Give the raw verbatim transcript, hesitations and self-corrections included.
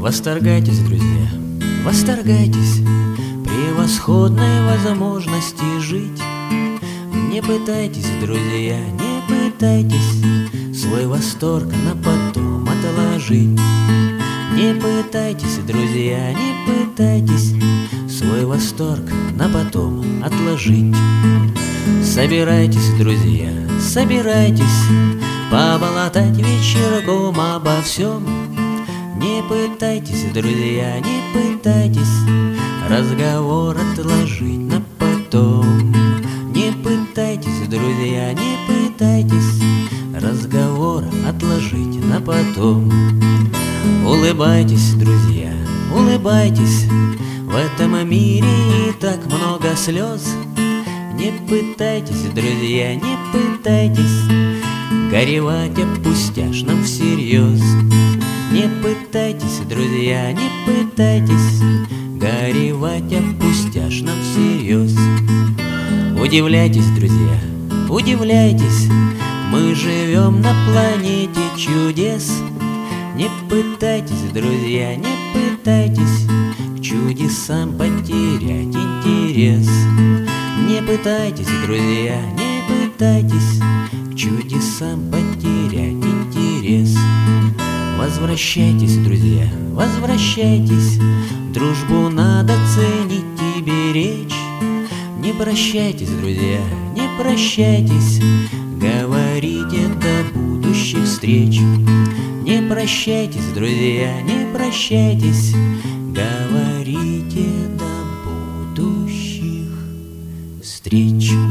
Восторгайтесь, друзья, восторгайтесь превосходной возможности жить. Не пытайтесь, друзья, не пытайтесь свой восторг на потом отложить. Не пытайтесь, друзья, не пытайтесь свой восторг на потом отложить. Собирайтесь, друзья, собирайтесь поболтать вечерком обо всем. Не пытайтесь, друзья, не пытайтесь разговор отложить на потом. Не пытайтесь, друзья, не пытайтесь разговор отложить на потом. Улыбайтесь, друзья, улыбайтесь, в этом мире и так много слез. Не пытайтесь, друзья, не пытайтесь горевать о пустяшном всерьез. Не пытайтесь, друзья, не пытайтесь горевать о пустяшном всерьез. Удивляйтесь, друзья, удивляйтесь, мы живем на планете чудес. Не пытайтесь, друзья, не пытайтесь к чудесам потерять интерес. Не пытайтесь, друзья, не пытайтесь к чудесам потерять интерес. Возвращайтесь, друзья, возвращайтесь, дружбу надо ценить и беречь. Не прощайтесь, друзья, не прощайтесь, говорите до будущих встреч. Не прощайтесь, друзья, не прощайтесь, говорите до будущих встреч.